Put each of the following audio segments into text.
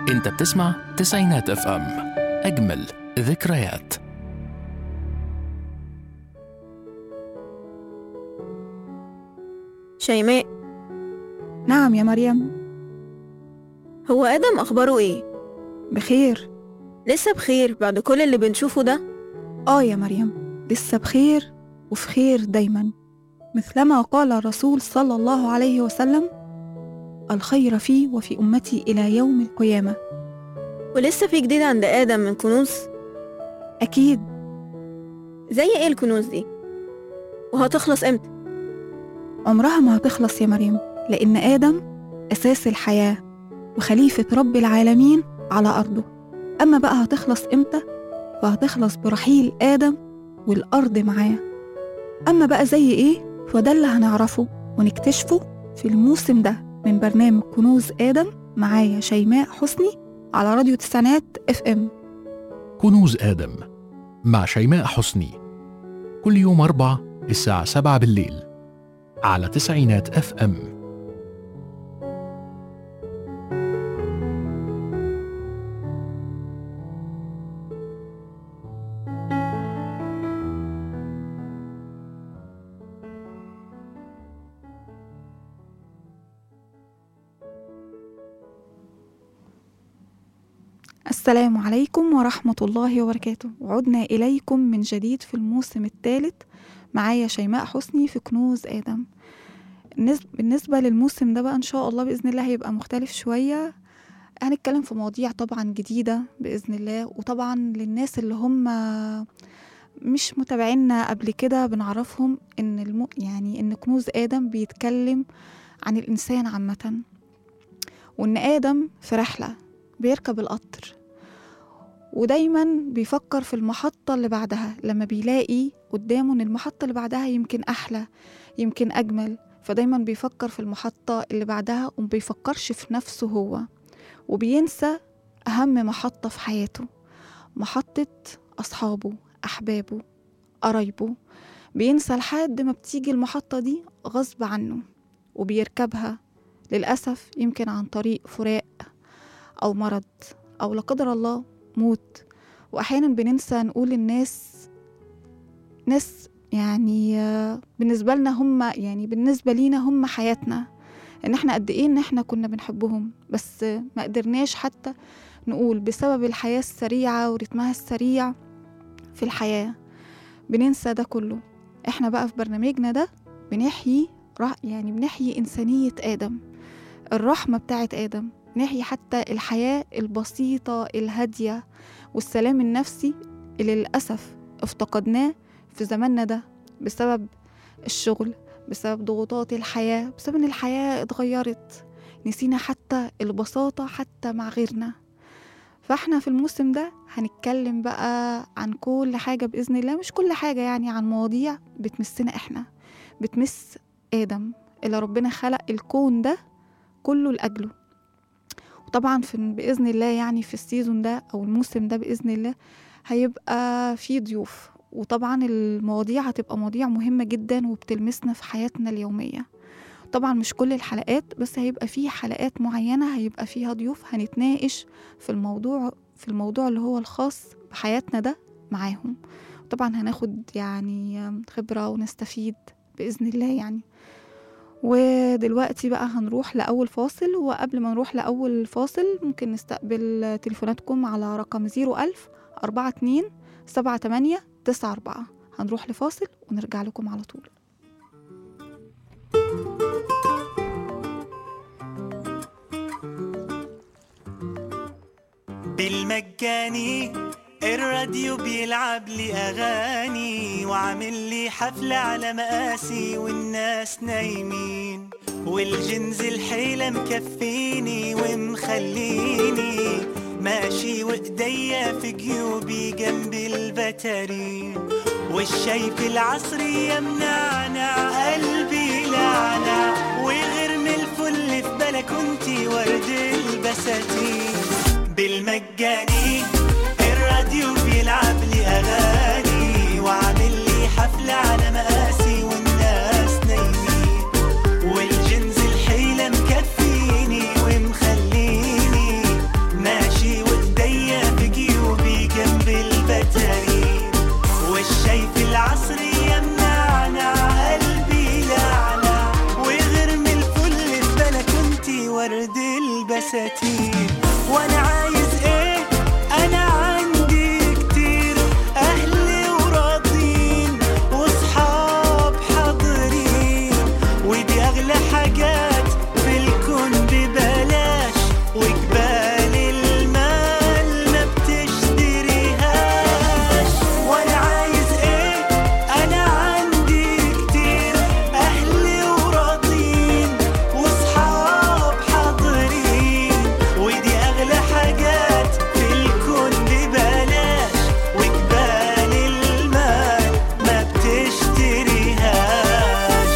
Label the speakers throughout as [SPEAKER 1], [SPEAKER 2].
[SPEAKER 1] انت بتسمع تسعينات اف ام، اجمل ذكريات.
[SPEAKER 2] شيماء.
[SPEAKER 3] نعم يا مريم.
[SPEAKER 2] هو آدم أخباره إيه؟
[SPEAKER 3] بخير.
[SPEAKER 2] لسه بخير بعد كل اللي بنشوفه ده؟
[SPEAKER 3] يا مريم، لسه بخير وفي خير دايما، مثلما قال الرسول صلى الله عليه وسلم: الخير في وفي أمتي إلى يوم القيامة.
[SPEAKER 2] ولسه في جديد عند آدم من كنوز؟
[SPEAKER 3] أكيد.
[SPEAKER 2] زي إيه الكنوز دي؟ وهتخلص إمتى؟
[SPEAKER 3] عمرها ما هتخلص يا مريم، لأن آدم أساس الحياة وخليفة رب العالمين على أرضه. أما بقى هتخلص إمتى؟ فهتخلص برحيل آدم والأرض معاه. أما بقى زي إيه؟ فده اللي هنعرفه ونكتشفه في الموسم ده من برنامج كنوز آدم معايا شيماء حسني على راديو تسعينات اف ام.
[SPEAKER 1] كنوز آدم مع شيماء حسني كل يوم 4 الساعة 7 بالليل على تسعينات اف ام.
[SPEAKER 3] السلام عليكم ورحمة الله وبركاته، وعدنا إليكم من جديد في الموسم الثالث معايا شيماء حسني في كنوز آدم. بالنسبة للموسم ده بقى إن شاء الله بإذن الله هيبقى مختلف شوية. هنتكلم في مواضيع طبعا جديدة بإذن الله، وطبعا للناس اللي هم مش متابعينا قبل كده بنعرفهم إن إن كنوز آدم بيتكلم عن الإنسان عامة، وإن آدم في رحلة بيركب القطر ودايما بيفكر في المحطة اللي بعدها، لما بيلاقي قدامه ان المحطة اللي بعدها يمكن احلى يمكن اجمل، فدايما بيفكر في المحطة اللي بعدها ومبيفكرش في نفسه هو، وبينسى اهم محطة في حياته، محطة اصحابه احبابه قرايبه. بينسى لحد ما بتيجي المحطة دي غصب عنه وبيركبها للأسف، يمكن عن طريق فراق أو مرض أو لا قدر الله موت. وأحيانا بننسى نقول الناس بالنسبة لنا هم، بالنسبة لينا هم حياتنا، إن احنا قد إيه إن احنا كنا بنحبهم، بس ما قدرناش حتى نقول بسبب الحياة السريعة ورتمها السريع في الحياة. بننسى ده كله. احنا بقى في برنامجنا ده بنحيي إنسانية آدم، الرحمة بتاعت آدم، نحيي حتى الحياة البسيطة الهادية والسلام النفسي اللي للأسف افتقدناه في زماننا ده بسبب الشغل، بسبب ضغوطات الحياة، بسبب ان الحياة اتغيرت، نسينا حتى البساطة حتى مع غيرنا. فاحنا في الموسم ده هنتكلم بقى عن كل حاجة بإذن الله، مش كل حاجة، عن مواضيع بتمسنا احنا، بتمس آدم اللي ربنا خلق الكون ده كله لأجله. وطبعا بإذن الله في السيزون ده أو الموسم ده بإذن الله هيبقى فيه ضيوف، وطبعا المواضيع هتبقى مواضيع مهمة جدا وبتلمسنا في حياتنا اليومية. طبعا مش كل الحلقات، بس هيبقى فيه حلقات معينة هيبقى فيها ضيوف هنتناقش في الموضوع اللي هو الخاص بحياتنا ده معاهم. طبعا هناخد خبرة ونستفيد بإذن الله ودلوقتي بقى هنروح لأول فاصل، وقبل ما نروح لأول فاصل ممكن نستقبل تليفوناتكم على رقم 010427894. هنروح لفاصل ونرجع لكم على طول.
[SPEAKER 4] بالمجاني الراديو بيلعب لي أغاني، وعامل لي حفلة على مقاسي والناس نايمين، والجنز الحيلة مكفيني ومخليني ماشي وإيديا في جيوبي جنب البتارين، والشاي في العصرية منعنع قلبي لعنع، وغير من الفل في بلكونتي ورد البساتين. بالمجاني الراديو بيلعب لي أغاني، وعامل لي حفلة على مقاسي والناس نايمين، والجنز الحيلة مكفيني ومخليني ماشي البساتين. وانا عايز ايه؟ انا عندي كتير، اهلي وراضين وصحاب حاضرين، ودي اغلى حاجات في الكون ببلاش، وجبال المال ما بتشتريهاش. وانا عايز ايه؟ انا عندي كتير، اهلي وراضين وصحاب حاضرين، ودي اغلى حاجات في الكون ببلاش، وجبال المال ما بتشتريهاش.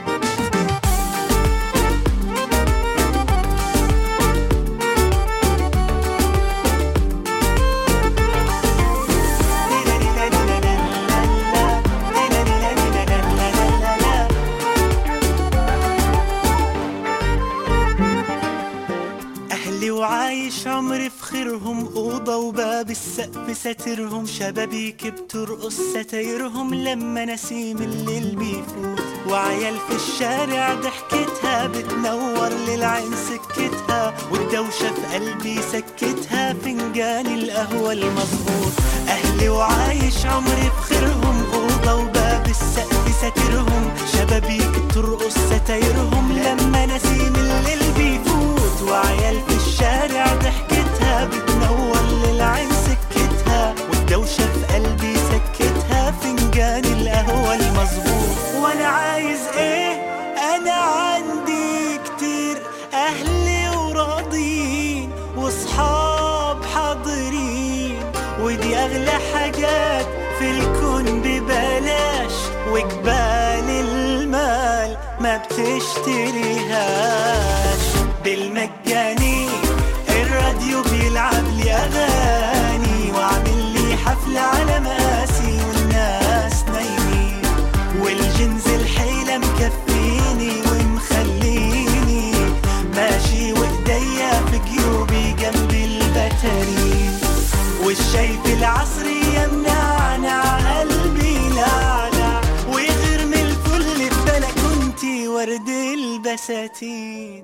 [SPEAKER 4] أهلي وعايش عمري في خيرهم، أوضة وباب السقف ساترهم، شبابيك بترقص ستايرهم لما نسيم الليل بيفوت، وعيال في الشارع ضحكتها بتنور للعين سكتها، والدوشة في قلبي سكتها فنجان القهوة المظبوط. أهلي وعايش عمري في خيرهم، أوضة وباب السقف ساترهم، شبابيك بترقص ستايرهم لما نسيم الليل بيفوت، وعيال في الشارع ضحكتها بتنور للعين سكتها، والدوشة في قلبي سكتها فنجان القهوة المظبوط. وانا عايز ايه؟ انا عندي كتير، اهلي وراضين وصحاب حاضرين، ودي اغلى حاجات في الكون ببلاش، وجبال المال ما بتشتريهاش. بالمجاني الراديو بيلعب لي اغاني، وعامل لي حفلة على مقاسي والناس نايمين، والجنز الحيلة مكفيني ومخليني ماشي وايديا في جيوبي جنب البتارين، والشاي في العصري يمنعنا قلبي لعلع، ويغير من الفل في بلكونتي ورد البساتين.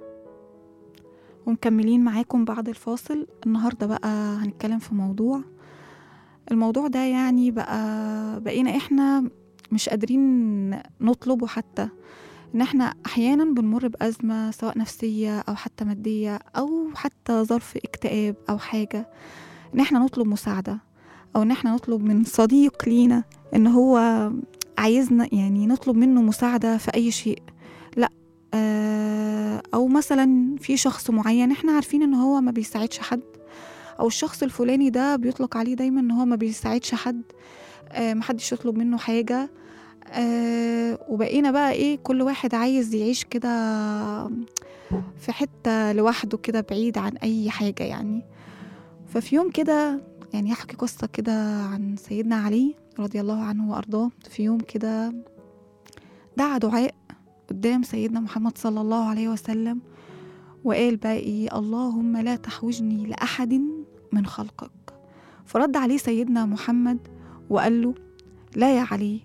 [SPEAKER 3] ومكملين معاكم بعد الفاصل. النهاردة بقى هنتكلم في الموضوع ده، يعني بقينا احنا مش قادرين نطلبه، حتى ان احنا احيانا بنمر بأزمة سواء نفسية او حتى مادية او حتى ظرف اكتئاب او حاجة، ان احنا نطلب مساعدة، او ان احنا نطلب من صديق لينا ان هو عايزنا، يعني نطلب منه مساعدة في اي شيء. لا، او مثلا في شخص معين احنا عارفين ان هو ما بيساعدش حد، او الشخص الفلاني ده بيطلق عليه دايما ان هو ما بيساعدش حد، محدش يطلب منه حاجة. وبقينا بقى ايه، كل واحد عايز يعيش كده في حتة لوحده كده بعيد عن اي حاجة يعني. ففي يوم كده، يعني احكي قصة كده عن سيدنا علي رضي الله عنه وارضاه. في يوم كده دعا دعاء قدام سيدنا محمد صلى الله عليه وسلم، وقال بقى ايه: اللهم لا تحوجني لأحد من خلقك. فرد عليه سيدنا محمد وقال له: لا يا علي،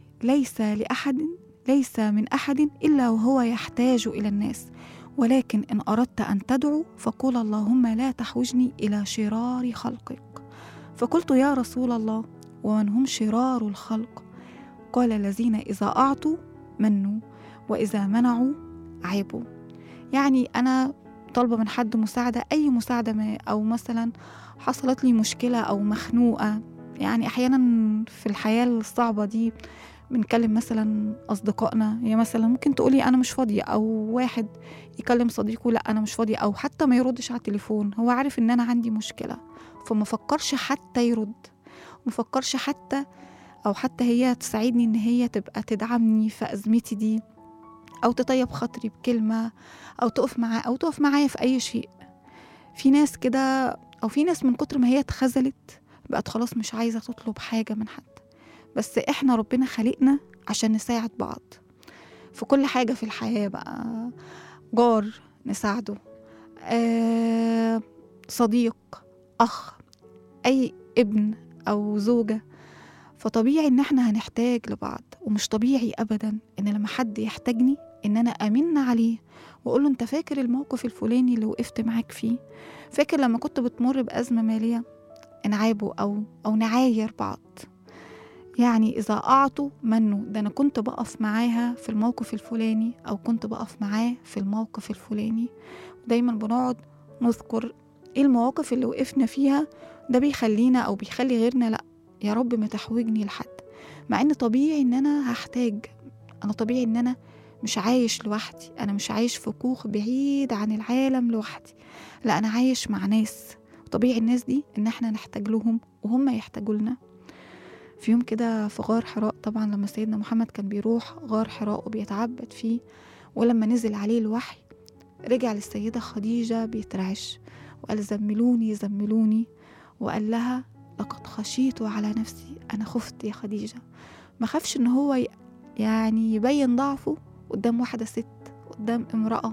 [SPEAKER 3] ليس من أحد إلا وهو يحتاج إلى الناس، ولكن إن أردت أن تدعو فقول اللهم لا تحوجني إلى شرار خلقك. فقلت: يا رسول الله، ومن هم شرار الخلق؟ قال: الذين إذا أعطوا منوا، وإذا منعوا عيبوا. يعني أنا طالبة من حد مساعدة، أي مساعدة ما، أو مثلا حصلت لي مشكلة أو مخنوقة. يعني أحيانا في الحياة الصعبة دي بنكلم مثلا أصدقائنا، هي مثلا ممكن تقولي أنا مش فاضية، أو واحد يكلم صديقه: لا أنا مش فاضية، أو حتى ما يردش على التليفون، هو عارف إن أنا عندي مشكلة، فما فكرش حتى يرد، مفكرش حتى هي تساعدني إن هي تبقى تدعمني في أزمتي دي، أو تطيب خاطري بكلمة، أو تقف معايا في أي شيء. في ناس كده، أو في ناس من كتر ما هي اتخذلت بقت خلاص مش عايزة تطلب حاجة من حد. بس إحنا ربنا خلقنا عشان نساعد بعض في كل حاجة في الحياة، بقى جار نساعده، صديق، أخ، أي ابن أو زوجة. فطبيعي إن إحنا هنحتاج لبعض، ومش طبيعي أبدا إن لما حد يحتاجني إن أنا أمن عليه وأقول له أنت فاكر الموقف الفلاني اللي وقفت معاك فيه؟ فاكر لما كنت بتمر بأزمة مالية؟ نعابه أو نعاير بعض. يعني إذا أعطوا منه، ده أنا كنت بقف معاها في الموقف الفلاني أو كنت بقف معاه في الموقف الفلاني. دايما بنقعد نذكر إيه المواقف اللي وقفنا فيها، ده بيخلينا أو بيخلي غيرنا لأ يا رب ما تحوجني لحد، مع إن طبيعي إن أنا هحتاج، أنا طبيعي إن أنا مش عايش لوحدي، أنا مش عايش في كوخ بعيد عن العالم لوحدي، لا أنا عايش مع ناس، طبيعي الناس دي إن احنا نحتاج لهم وهم يحتاجوا لنا. في يوم كده في غار حراء، طبعا لما سيدنا محمد كان بيروح غار حراء وبيتعبد فيه، ولما نزل عليه الوحي رجع للسيدة خديجة بيترعش وقال زملوني زملوني، وقال لها لقد خشيت على نفسي، أنا خفت يا خديجة. ما خافش إن هو يعني يبين ضعفه قدام واحدة ست، قدام امرأة،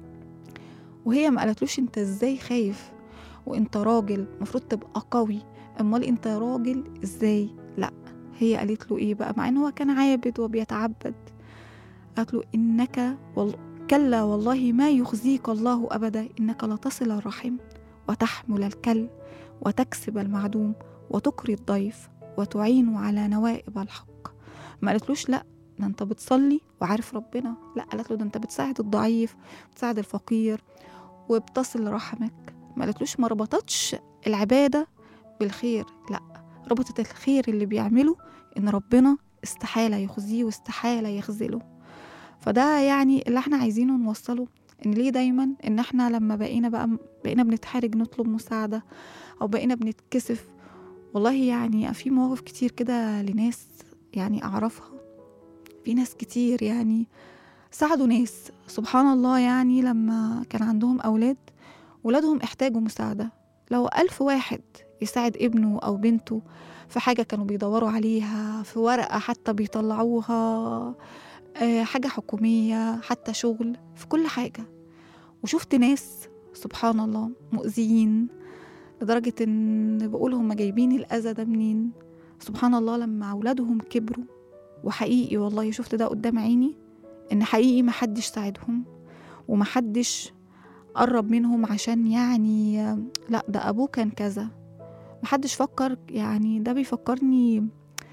[SPEAKER 3] وهي ما قالتلوش انت ازاي خايف وانت راجل مفروض تبقى قوي، امال انت راجل ازاي؟ لا، هي قالت له ايه بقى مع ان هو كان عابد وبيتعبد؟ قالت له انك كلا والله ما يخزيك الله ابدا، انك لتصل الرحم وتحمل الكل وتكسب المعدوم وتقري الضيف وتعين على نوائب الحق. ما قالتلوش لا ده انت بتصلي وعارف ربنا، لا، قالت له ده انت بتساعد الضعيف، بتساعد الفقير وبتصل رحمك. ما قالتلوش، ما ربطتش العبادة بالخير، لا، ربطت الخير اللي بيعمله ان ربنا استحالة يخزيه واستحالة يخذله. فده يعني اللي احنا عايزينه نوصله، ان ليه دايما ان احنا لما بقينا بنتحرج نطلب مساعدة او بقينا بنتكسف. والله يعني في مواقف كتير كده لناس يعني اعرفها، في ناس كتير يعني ساعدوا ناس سبحان الله، يعني لما كان عندهم أولاد ولادهم احتاجوا مساعدة، لو 1000 واحد يساعد ابنه أو بنته في حاجة كانوا بيدوروا عليها، في ورقة حتى بيطلعوها، حاجة حكومية، حتى شغل، في كل حاجة. وشفت ناس سبحان الله مؤذيين لدرجة إن بقول هم جايبين الأذى ده منين. سبحان الله لما أولادهم كبروا، وحقيقي والله شفت ده قدام عيني، إن حقيقي محدش ساعدهم ومحدش قرب منهم عشان يعني لا ده أبوه كان كذا، محدش فكر. يعني ده بيفكرني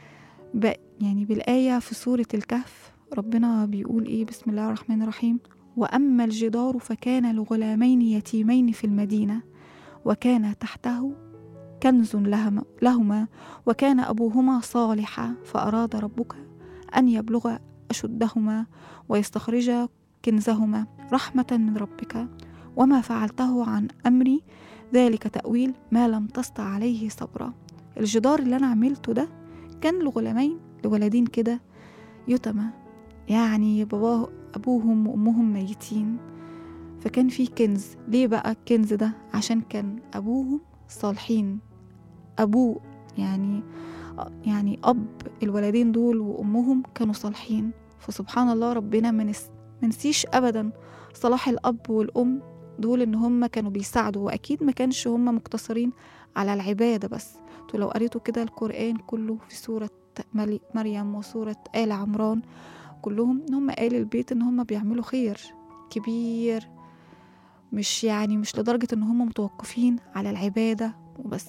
[SPEAKER 3] يعني بالآية في سورة الكهف، ربنا بيقول إيه؟ بسم الله الرحمن الرحيم: وأما الجدار فكان لغلامين يتيمين في المدينة وكان تحته كنز لهما وكان أبوهما صالحا فأراد ربك أن يبلغ أشدهما ويستخرج كنزهما رحمة من ربك وما فعلته عن أمري ذلك تأويل ما لم تستطع عليه صبرا. الجدار اللي أنا عملته ده كان لغلامين، لولدين كده يتمى، يعني أبوهم وأمهم ميتين، فكان في كنز. ليه بقى الكنز ده؟ عشان كان أبوهم صالحين، أبوه يعني أب الولدين دول وأمهم كانوا صالحين. فسبحان الله ربنا منسيش أبدا صلاح الأب والأم دول، إن هم كانوا بيساعدوا، وأكيد ما كانش هم مقتصرين على العبادة بس. لو قريتوا كده القرآن كله في سورة مريم وسورة آل عمران كلهم إن هم آل البيت إن هم بيعملوا خير كبير، مش لدرجة إن هم متوقفين على العبادة وبس.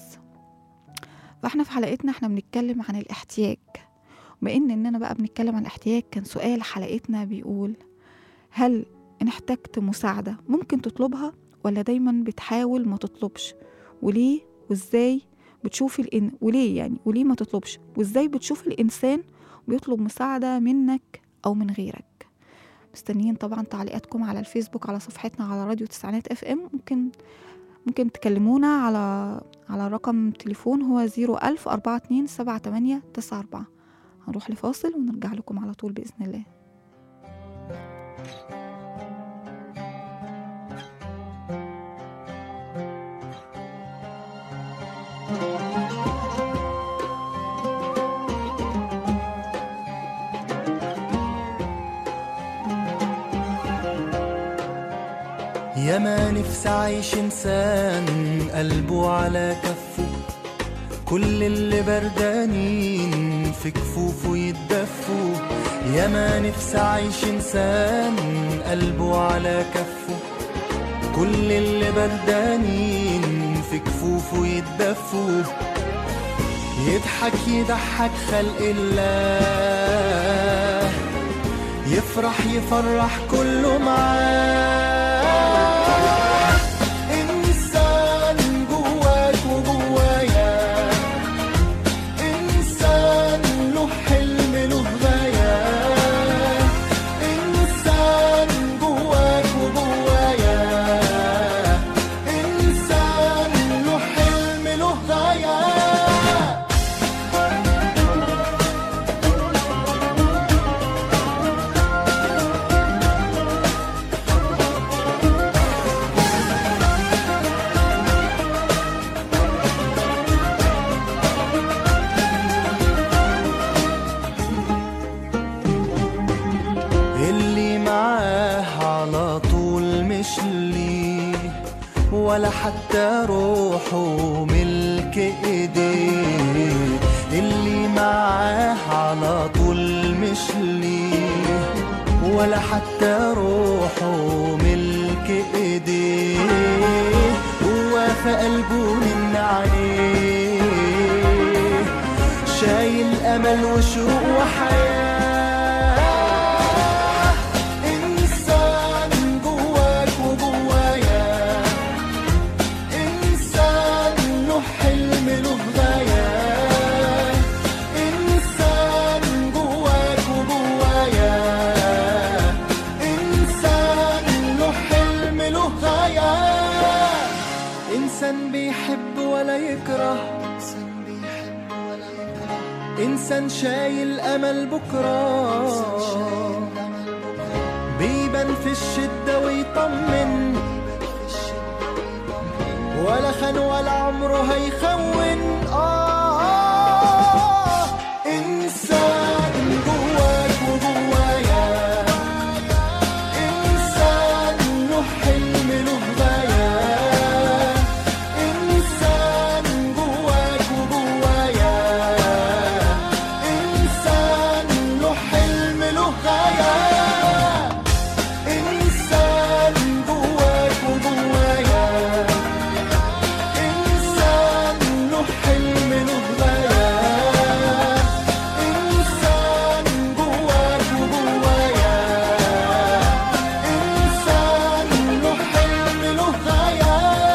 [SPEAKER 3] فاحنا في حلقتنا احنا بنتكلم عن الاحتياج، إننا بقى بنتكلم عن الاحتياج، كان سؤال حلقتنا بيقول: هل إن احتجت مساعدة ممكن تطلبها ولا دايما بتحاول ما تطلبش؟ وليه وازاي بتشوف وليه ما تطلبش؟ وازاي بتشوف الإنسان بيطلب مساعدة منك أو من غيرك؟ مستنيين طبعا تعليقاتكم على الفيسبوك على صفحتنا على راديو تسعينات اف ام. ممكن تكلمونا على رقم تليفون هو 010427894. هنروح لفاصل ونرجع لكم على طول بإذن الله.
[SPEAKER 4] يا ما نفسي عايش إنسان قلبه على كفه، كل اللي بردانين في كفوفه يتدفوا. يا ما نفسي أعيش إنسان قلبه على كفه، كل اللي بردانين في كفوفه يتدفوا، يضحك خلق الله، يفرح كله معاه. إنسان جواك وجوايا، إنسان له حلم له غاية، إنسان جواك وجوايا، إنسان له حلم له غاية. ولا حتى روحه ملك ايديه، اللي معاه على طول مش ليه، ولا حتى روحه ملك ايديه، هو في قلبه من عليه، شايل امل وشوق وحياه. إنسان شايل أمل بكرة، بيبان في الشدة ويطمن، ولا خان ولا عمره هيخون. إنسان جواك وجوايا، إنسان له حلم له غاية، إنسان جواك وجوايا، إنسان له حلم له غاية، إنسان جواك وجوايا، إنسان له حلم له غاية، إنسان جواك وجوايا، إنسان له حلم له غاية.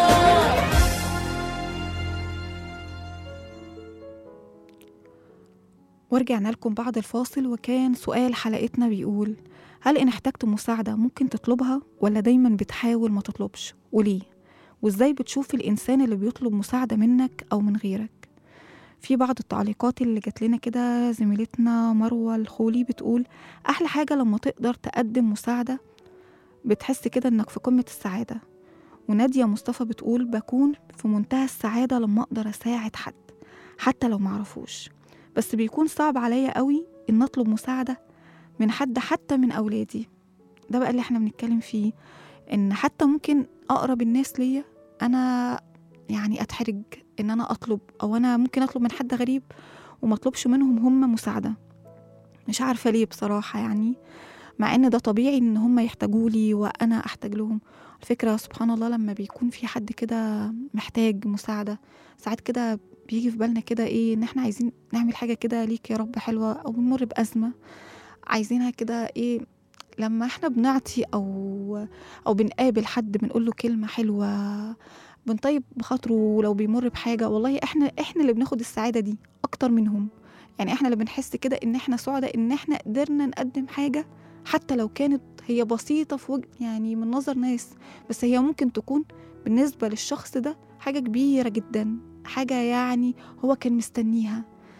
[SPEAKER 3] ورجعنا لكم بعد الفاصل، وكان سؤال حلقتنا بيقول: هل إن احتجت مساعدة ممكن تطلبها ولا دايما بتحاول ما تطلبش، وليه؟ وإزاي بتشوف الإنسان اللي بيطلب مساعدة منك أو من غيرك؟ في بعض التعليقات اللي جات لنا كده، زميلتنا مروة الخولي بتقول: أحلى حاجة لما تقدر تقدم مساعدة، بتحس كده إنك في قمة السعادة. ونادية مصطفى بتقول: بكون في منتهى السعادة لما أقدر أساعد حد حتى لو معرفوش، بس بيكون صعب عليا قوي إن أطلب مساعدة من حد، حتى من أولادي. ده بقى اللي احنا بنتكلم فيه، إن حتى ممكن أقرب الناس ليا أنا يعني أتحرج إن أنا أطلب، أو أنا ممكن أطلب من حد غريب وما أطلبش منهم هم مساعدة. مش عارفة ليه بصراحة، يعني مع إن ده طبيعي إن هم يحتاجولي وأنا أحتاج لهم. الفكرة سبحان الله، لما بيكون في حد كده محتاج مساعدة، ساعات كده بيجي في بالنا كده إيه، إن إحنا عايزين نعمل حاجة كده ليك يا رب حلوة، أو بنمر بأزمة عايزينها كده إيه، لما إحنا بنعطي أو بنقابل حد بنقول له كلمة حلوة، بنطيب بخاطره، ولو بيمر بحاجة والله إحنا اللي بناخد السعادة دي أكتر منهم. يعني إحنا اللي بنحس كده إن إحنا سعداء إن إحنا قدرنا نقدم حاجة، حتى لو كانت هي بسيطة في يعني من نظر ناس، بس هي ممكن تكون بالنسبة للشخص ده حاجة كبيرة جدا، حاجة يعني هو كان مستنيها.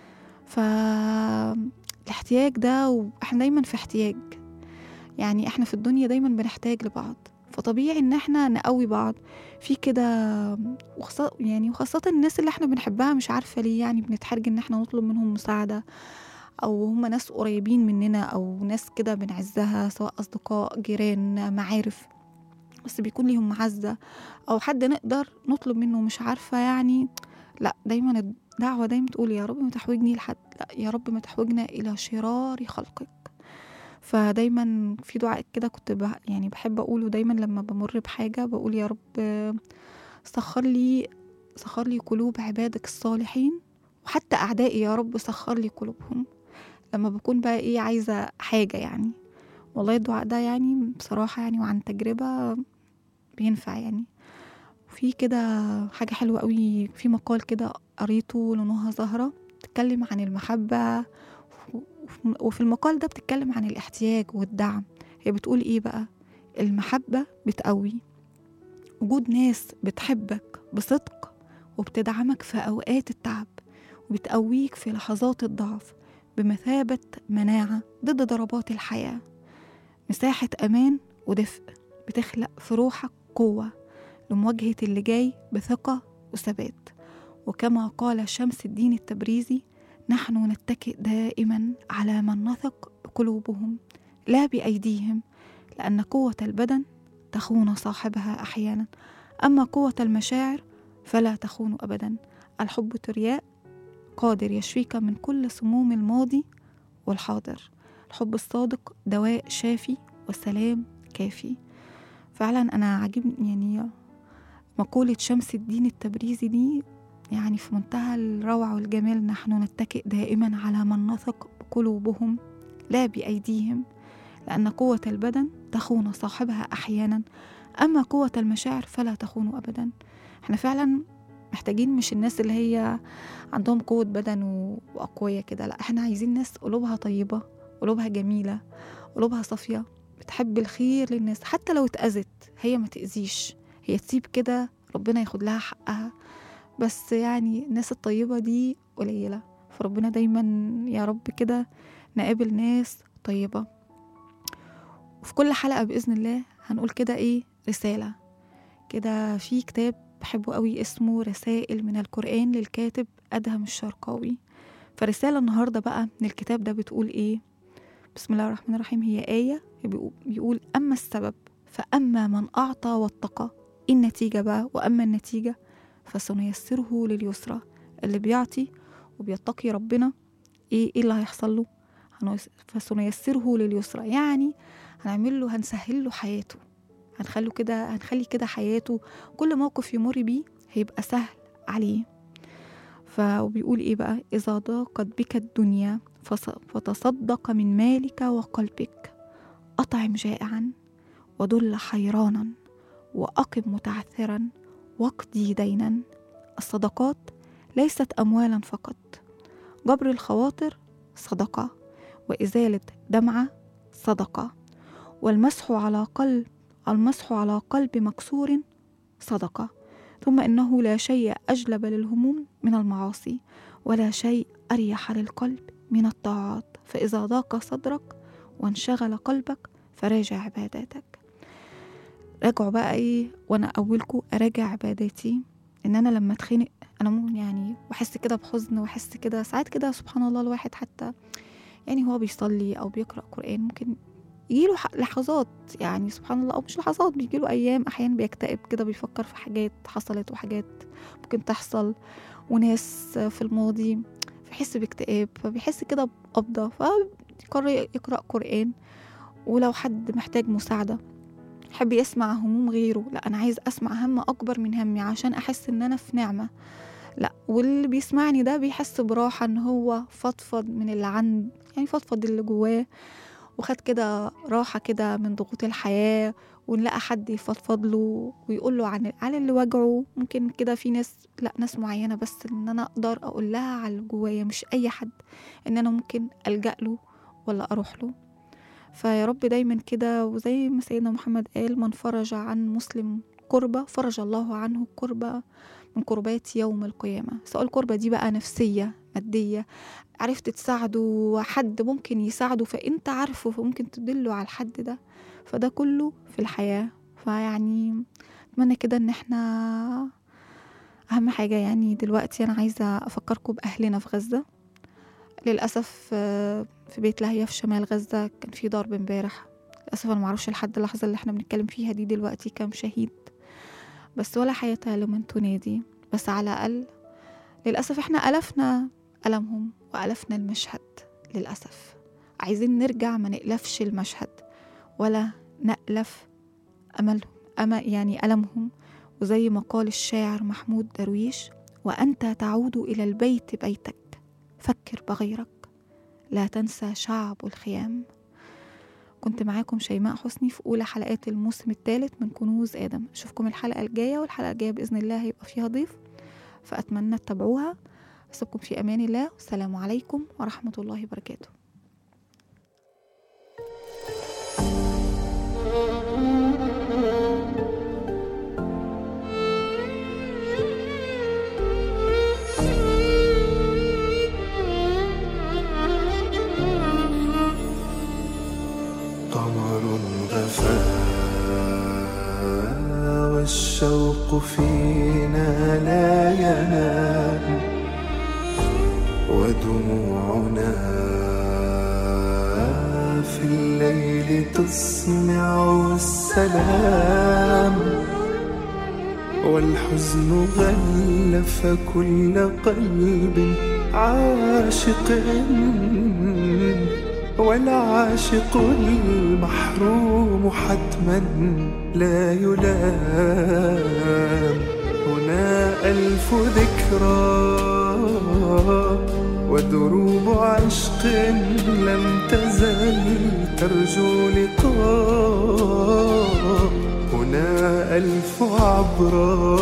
[SPEAKER 3] فالاحتياج ده، وإحنا دايما في احتياج، يعني إحنا في الدنيا دايما بنحتاج لبعض، فطبيعي إن إحنا نقوي بعض في كده. وخاصة الناس اللي إحنا بنحبها، مش عارفة ليه يعني بنتحرج إن إحنا نطلب منهم مساعدة، أو هم ناس قريبين مننا، أو ناس كده بنعزها، سواء أصدقاء، جيران، معارف، بس بيكون ليهم معزة، أو حد نقدر نطلب منه. مش عارفة يعني، لا، دايما الدعوة دايما تقول: يا رب ما تحوجني لحد، لا يا رب ما تحوجنا إلى شرار خلقك. فدايما في دعاء كده كنت يعني بحب أقوله دايما لما بمر بحاجة، بقول يا رب سخر لي قلوب عبادك الصالحين، وحتى أعدائي يا رب سخر لي قلوبهم، لما بكون بقى إيه عايزة حاجة يعني. والله الدعاء ده يعني بصراحة يعني وعن تجربة بينفع يعني. في كده حاجة حلوة قوي، في مقال كده قريته لنهى زهرة بتتكلم عن المحبة، وفي المقال ده بتتكلم عن الاحتياج والدعم. هي بتقول ايه بقى؟ المحبة بتقوي، وجود ناس بتحبك بصدق وبتدعمك في أوقات التعب، وبتقويك في لحظات الضعف بمثابة مناعة ضد ضربات الحياة، مساحة أمان ودفء بتخلق في روحك قوة لمواجهة اللي جاي بثقة وثبات. وكما قال شمس الدين التبريزي: نحن نتكئ دائما على من نثق بقلوبهم لا بأيديهم، لأن قوة البدن تخون صاحبها أحيانا، أما قوة المشاعر فلا تخون أبدا. الحب ترياء قادر يشفيك من كل سموم الماضي والحاضر، الحب الصادق دواء شافي والسلام كافي. فعلا أنا عجبني يعني مقولة شمس الدين التبريزي دي، يعني في منتهى الروعة والجمال. نحن نتكئ دائما على من نثق بقلوبهم لا بأيديهم، لأن قوة البدن تخون صاحبها أحيانا، أما قوة المشاعر فلا تخون أبدا. احنا فعلا محتاجين مش الناس اللي هي عندهم قوة بدن وأقوية كده، لا، احنا عايزين ناس قلوبها طيبة، قلوبها جميلة، قلوبها صافية، بتحب الخير للناس، حتى لو اتأذت هي ما تأذيش، هي تسيب كده ربنا ياخد لها حقها. بس يعني الناس الطيبة دي قليلة، فربنا دايما يا رب كده نقابل ناس طيبة. وفي كل حلقة بإذن الله هنقول كده إيه رسالة كده. في كتاب بحبه قوي اسمه رسائل من القرآن للكاتب أدهم الشرقاوي. فرسالة النهاردة بقى من الكتاب ده بتقول إيه؟ بسم الله الرحمن الرحيم. هي آية بيقول: أما السبب فأما من أعطى واتقى. النتيجة بقى، وأما النتيجة فسنيسره لليسرى. اللي بيعطي وبيتقي ربنا إيه اللي هيحصل له؟ فسنيسره لليسرى، يعني هنسهل له حياته، هنخلي كده حياته كل موقف يمر بيه هيبقى سهل عليه. وبيقول إيه بقى؟ إذا ضاقت بك الدنيا فتصدق من مالك وقلبك، أطعم جائعا ودل حيرانا وأقم متعثرا واقضي دينا. الصدقات ليست أموالا فقط، جبر الخواطر صدقة، وإزالة دمعة صدقة، والمسح على قلب مكسور صدقة. ثم إنه لا شيء أجلب للهموم من المعاصي، ولا شيء أريح للقلب من الطاعات. فإذا ضاق صدرك وانشغل قلبك فراجع عباداتك. راجعوا بقى إيه، وأنا أولكم أراجع عباداتي. إن أنا لما أتخنق أنا يعني بحس كده بحزن، وأحس كده ساعات كده سبحان الله الواحد حتى يعني هو بيصلي أو بيقرأ قرآن ممكن يجيله لحظات، يعني سبحان الله، أو مش لحظات، بيجيله أيام أحيانا بيكتئب كده، بيفكر في حاجات حصلت وحاجات ممكن تحصل وناس في الماضي، فيحس باكتئاب، فبيحس كده بقبضة، فيقرر يقرأ قرآن. ولو حد محتاج مساعدة يحب يسمع هموم غيره، لا أنا عايز أسمع هم أكبر من همي عشان أحس إن أنا في نعمة، لا، واللي بيسمعني ده بيحس براحة إن هو فضفض من اللي عنده، يعني فضفض اللي جواه وخد كده راحة كده من ضغوط الحياة، ونلاقى حد يفضفض له ويقول له عن اللي وجعه. ممكن كده في ناس، لا، ناس معينة بس إن أنا أقدر أقول لها على اللي جوايا، مش أي حد إن أنا ممكن ألجأ له ولا أروح له. فيا رب دايما كده، وزي ما سيدنا محمد قال: من فرج عن مسلم كربة فرج الله عنه كربة من كربات يوم القيامة. سواء الكربة دي بقى نفسية مادية، عرفت تساعده، حد ممكن يساعده فانت عارفه فممكن تدله على الحد ده، فده كله في الحياة. فيعني اتمنى كده ان احنا اهم حاجة يعني دلوقتي انا عايزة افكركم باهلنا في غزة. للأسف في بيت لاهيا في شمال غزة كان في ضرب امبارح. للأسف انا معرفش لحد اللحظة اللي احنا بنتكلم فيها دي دلوقتي كام شهيد، بس ولا حياة لمن تنادي. بس على الأقل للأسف احنا ألفنا ألمهم وألفنا المشهد للأسف. عايزين نرجع ما نألفش المشهد ولا نألف ألمهم. وزي ما قال الشاعر محمود درويش: وأنت تعود إلى البيت بيتك فكر بغيرك لا تنسى شعب الخيام. كنت معاكم شيماء حسني في أولى حلقات الموسم الثالث من كنوز آدم. أشوفكم الحلقة الجاية، والحلقة الجاية بإذن الله هيبقى فيها ضيف، فأتمنى تتابعوها. أسيبكم في أمان الله، والسلام عليكم ورحمة الله وبركاته.
[SPEAKER 4] قمر غفا والشوق فينا لا ينام، ودموعنا في الليل تسمع السلام، والحزن غلف كل قلب عاشق، والعاشق المحروم حتما لا يلام. هنا ألف ذكرى ودروب عشق لم تزل ترجو لقاء. هنا ألف عبرة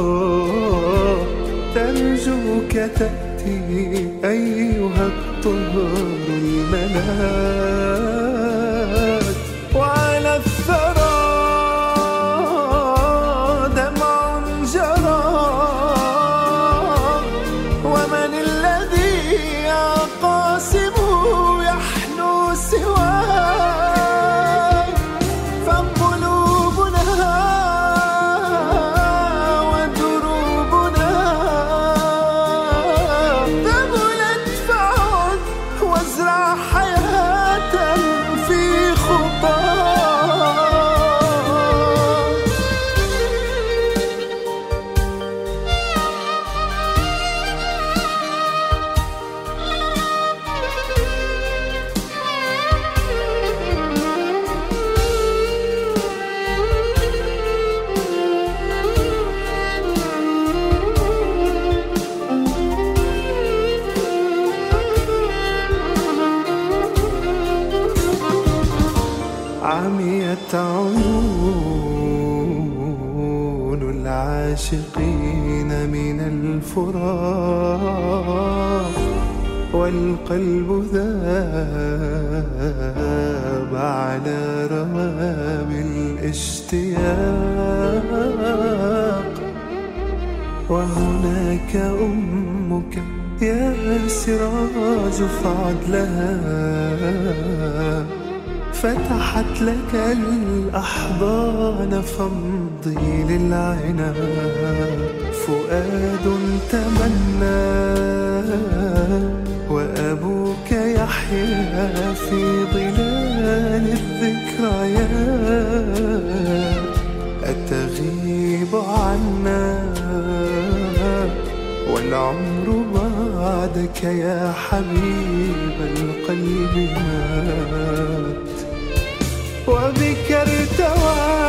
[SPEAKER 4] ترجوك تأتي أيها الطهر الملاك. وعلى الثرى دمع جرى، ومن الذي يا قاسم يحنو سواه. فقلوبنا ودروبنا ذبلت، فعد وازرع حياة في خطاه. عميت عيون العاشقين من الفراق، والقلب ذاب على رواب الاشتياق. وهناك أمك يا سراج فعد لها، فتحت لك الأحضان فامضي للعناق. فؤاد تمنى وأبوك يحيا في ظلال الذكريات. أتغيب عنا والعمر بعدك يا حبيب القلب مات، وبك ارتوى